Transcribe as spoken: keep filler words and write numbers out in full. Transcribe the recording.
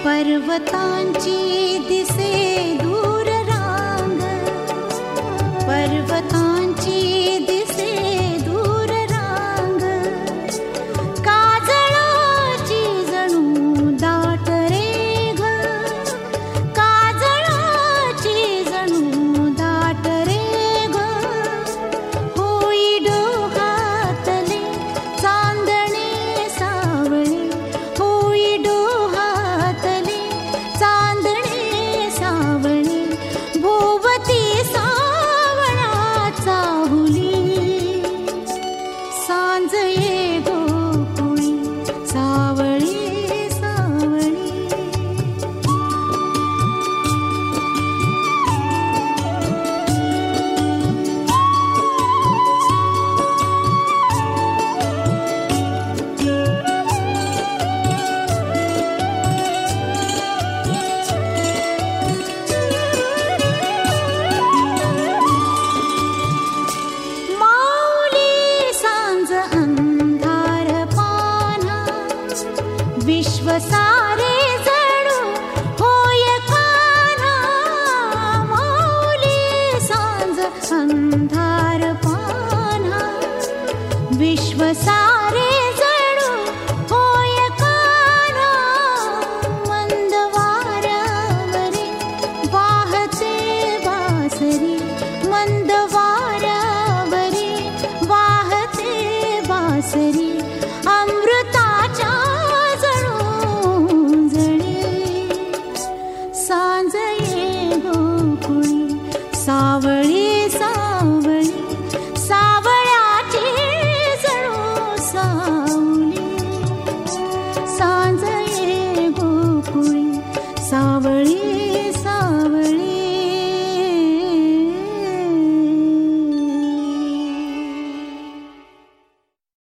पर्वतांची दिसे दूर रांग, पर्वतांची दिसे दूर रांग, काजळाची जणू दाट रे ग, काजळाची जणू दाट रे ग, होई डोहातले चांदणे सावळे, होई डोहातले चांदणे सावळे, भोवती सावळाचा हुली, सांज ये गोकुळी सावळी सावळी. माऊली सांज अंधार पाना, विश्व सारे जणू होय कान्हा. माऊली सांज अंधार पाना, विश्व सारे जणू होय कान्हा. मंद वाऱ्यावरी वाहते बासरी, मंद वाऱ्यावरी वाहते बासरी, अमृताच्या जणू जणे. सांज ये गोकुळी सावळी सावळी, सावळ्याची जणू सावली.